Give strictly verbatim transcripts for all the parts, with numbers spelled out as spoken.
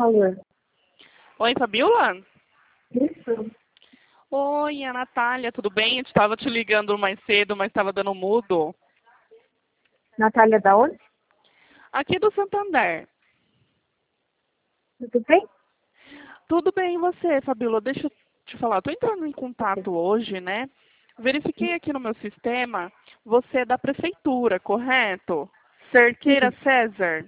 Alô? Oi, Fabiola? Isso? Oi, a Natália, tudo bem? Eu estava te ligando mais cedo, mas estava dando mudo. Natália da onde? Aqui do Santander. Tudo bem? Tudo bem, e você, Fabiola? Deixa eu te falar, estou entrando em contato hoje, né? Verifiquei aqui no meu sistema, você é da prefeitura, correto? Cerqueira César.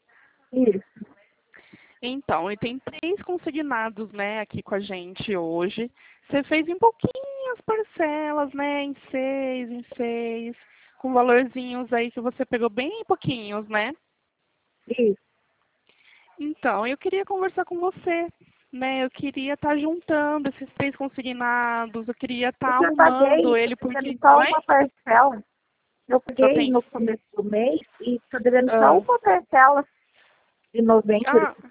Isso. Então, e tem três consignados, né, aqui com a gente hoje. Você fez em pouquinhas parcelas, né, em seis, em seis, com valorzinhos aí que você pegou bem pouquinhos, né? Isso. Então, eu queria conversar com você, né? Eu queria estar juntando esses três consignados, eu queria Eu estar já arrumando paguei, ele estou devendo porque... só Oi? uma parcela. Eu Só paguei tem... no começo do mês e estou devendo só ah, uma parcela de novembro. ah,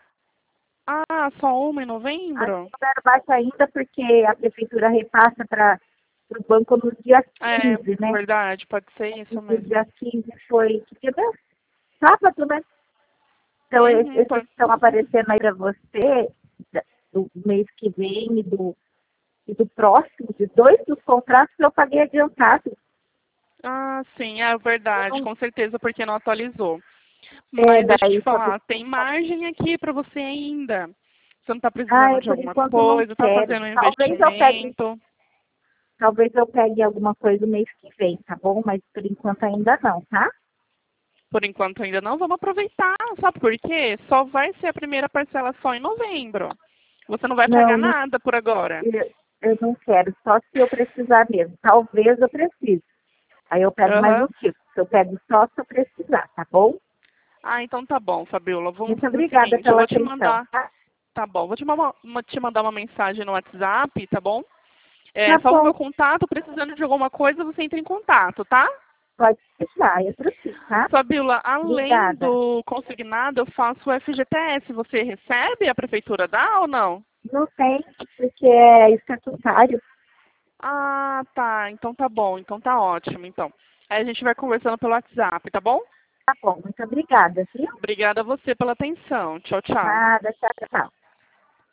ah, só uma em Acho novembro? que não era baixo ainda porque a prefeitura repassa para o banco no dia É, quinze, né? verdade, pode ser E isso o mesmo. dia quinze foi que dia mesmo? Sábado, né? Então, esses Uhum, que pode... estão aparecendo aí para você, da- do mês que vem e do, e do próximo, de dois dos contratos, eu paguei adiantado. Ah, sim, é verdade, Então, com certeza, porque não atualizou. é, Mas deixa eu te daí, só que, falar, tem margem aqui para você ainda. Você não está precisando ai, de por alguma enquanto eu não coisa, está quero. fazendo um Talvez eu pegue, investimento. talvez eu pegue alguma coisa no mês que vem, tá bom? Mas por enquanto ainda não, tá? Por enquanto ainda não, vamos aproveitar. Sabe por quê? Só vai ser a primeira parcela só em novembro. Você não vai pagar Não, não, nada por agora. eu, eu não quero, só se eu precisar mesmo. Talvez eu precise. Aí eu pego mais um Aham. tipo. Eu pego só se eu precisar, tá bom? Ah, então tá bom, Fabiola. Vamos Muito fazer o obrigada seguinte, eu pela vou te atenção, mandar. tá? Tá bom, vou te, ma- ma- te mandar uma mensagem no WhatsApp, tá bom? É, Tá salva o bom. meu contato, precisando de alguma coisa, você entra em contato, tá? Pode deixar, eu preciso, tá? Fabiola, além Obrigada. do consignado, eu faço o F G T S. Você recebe? A prefeitura dá ou não? Não tem, porque é estatutário. Ah, tá. Então tá bom. Então tá ótimo. Então, aí a gente vai conversando pelo WhatsApp, tá bom? Tá bom, muito obrigada, viu? Obrigada a você pela atenção. Tchau, tchau. Nada, tchau, tchau.